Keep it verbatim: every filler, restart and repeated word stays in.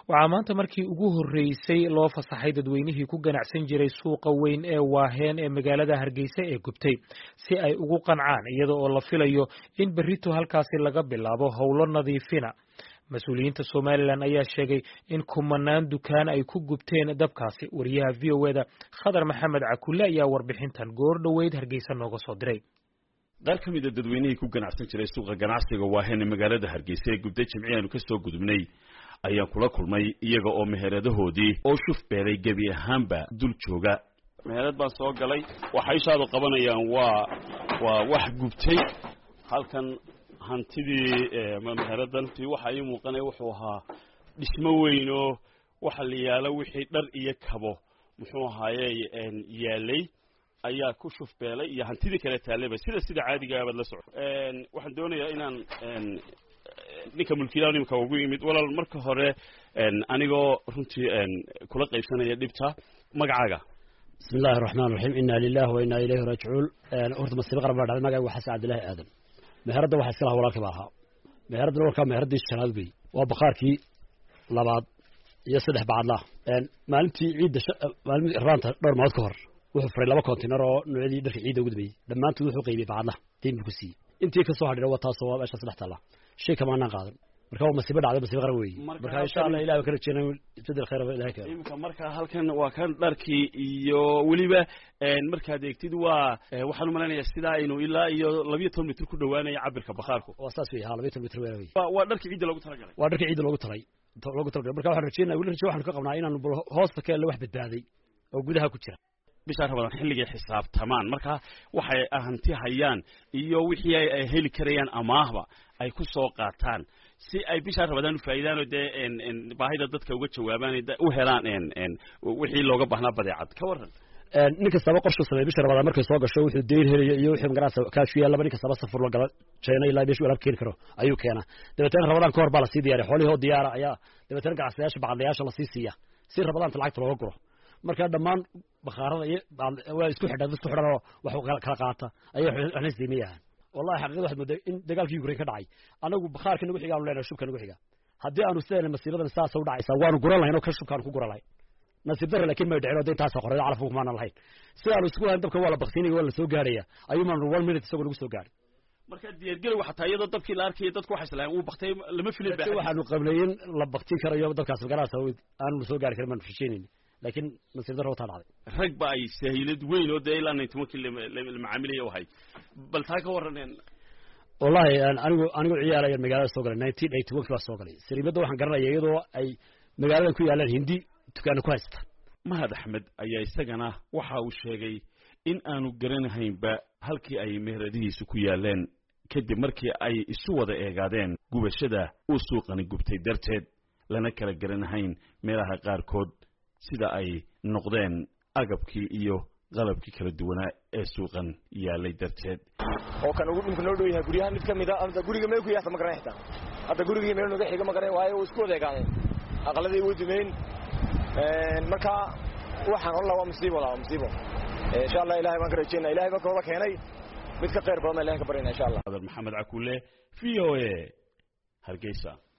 waxaa maanta markii ugu horreysay loo fasaxay dadweynihii ku ganacsan jiray suuqa weyn ee Waaheen ee magaalada Hargeysa ee gubtay si ay ugu qancaan iyada oo la filayo in berrito halkaasi laga bilaabo howlo nadiifina. Mas'uuliyiinta Somaliland ayaa sheegay in kumanaan dukaan ay ku gubteen dabkaasi. Wariyaha V O A-da Khadar Maxamed Cakulle ayaa warbixintan goor dhaweyd Hargeysa nooga soo diray. qaar ka mid ah dadweynihii ku ganacsan jiray suuqa ganacsiga Waaheen ee magaalada Hargeysa ee gubtay jimciyaanu ka soo gudubnay ayaa kula kulmay iyaga oo meheradahoodii oo shuf beelay gabi ahaanba dul jooga. meherad baan soo galay waxa ay shaado qabanayaan waa waa wax gubtay halkan hantidii meheradan tii waxa ay muuqanay wuxuu ahaa dhismo weyn oo waxa la yaalo wixii dhar iyo kabo muxuu ahaayay yaalay ayaa ku shuf beelay iyo hantidii kale taaleba sida sida caadiga ah la socdo een waxaan doonayaa inaan een ninka mulkiilaha nimka ugu yimid walaal marka hore een anigoo runtii een kula qaybsanaya dhibta magacaaga bismillaahir rahmaanir rahiim inna lillahi wa inna ilayhi raaji'uun een urta masiibo qarab dhacay magaca waxa Cabdullaahi Aadan meherada waxa iska lahaa walaalka baaha meherada warka meheradii shanaad bay waa baqaarkii labaad iyo saddex baadla een maalintii ciidda maalintii raanta dhowr maalmood ka hor wuxuu furay laba container oo noocyadii dharka ciidda ugu dambeeyay dhammaantood wuxuu qaybiyay baadla tiimku ku siiyay intii ka soo hadhay waa taas oo meesha saddex tala shay kama aan qaadan marka waa masiibo dhacday masiibo qaran weey marka insha Allah ilaahay ka rajeenay isbedel khayr ah ilaahay ka imka marka halkan waa kan dharkii iyo waliba een marka adeegtid waa waxaan u maleynayaa sida inuu ilaa iyo laba iyo toban mitir ku dhawaanaya cabirka baqaarku waa saas weey ha laba iyo toban mitir weey waa dharkii ciidda lagu talagalay waa dharkii ciidda lagu talay lagu talagalay marka waxaan rajeenayaa wali waxaan ka qabnaa inaan hoosta ka wax badbaaday oo gudaha ku jira bisha Ramadaan xilliga xisaabtamaan marka waxay ahanti hayaan iyo wixii ay heli karayaan amaahba ay ku soo qaataan si ay bisha Ramadaan u faa'iidaan oo in in baahida dadka uga jawaabaan u helaan in in wixii looga baahnaa badeecad ka waran een ninka sabab qorsho sameeyay bisha Ramadaan markay soo gasho wuxuu deyn helay iyo wixii magaraasa ka shuuya laba ninka sabab safar loo gala China ilaa bisha walaal keen karo ayuu keenaa dabeetana Ramadaan ka hor baa la sii diyaariyay xoolihii oo diyaar ayaa dabeetana gacsayaasha bacdayaasha la sii siiya si Ramadaan lacagta looga guro marka dhamaan bakhaarada iyo waa isku xidhan isku xidhan oo wax kala qaata ayay waxna siimiyaan wallahi xaqiiqada waxa muddo in dagaalkii Ukraine ka dhacay anagu bakhaarka nagu xiga aanu leenahay shubka nagu xiga hadii aanu sideen masiibadan saas u dhacaysa waanu guran lahayn oo ka shubkaan ku guran lahayn nasiib darro laakiin ma dhicin oo deyntaas qoray calaf kuma aan lahayn si aanu isku hayn dabka waa la baqsiinay waa la soo gaaraya ayuu maan one minute isagoo lagu soo gaaray marka diyaargal waxa taayada dabkii la arkay dadku waxa islaayeen uu baqtay lama filin baa waxaanu qablayn la baqtin karayo dabkaas magaraasa aanu soo gaari karin man fisheenin لكن نصير ضرورة طالعة. ركب أي سهيلة وين وده إلا أن يتمكن المعاملة وهاي بل تاك ورنين. والله أنا أنا أنا أقول عيال المجال السوقي نايتين أي توقف السوقي سريبة ده حنقرنا يجدو أي مجال كوي على الهندي تكانو كويس. ما هذا أحمد أي استجنا وحاول شيء إن أنا قرنا هين ب هلكي أي مهردي سكويا لين كده مركي أي السوى ده قاعدين جوا الشدة والسوق أنا جبت درتد لنا كلا قرنا هين مراها قاركود sida ay noqdeen agabkii iyo qalabkii kala duwanaa ee suuqan yaalay darteed oo kan ugu dhunka noo dhow yahay guriyaha mid kamid ah ama guriga meel ku yahay ma garanayta hadda guriga meel nooga xiga ma garanay waayo uu isku wadeegaanay aqaladii uu dumeen een marka waxaan Allah waa musiibo la musiibo insha Allah ilaahay baan ka rajeynaa ilaahay baa kooda keenay mid ka qeyr badan ilaahay ka barina insha Allah Maxamed Cakulle V O A Hargeysa.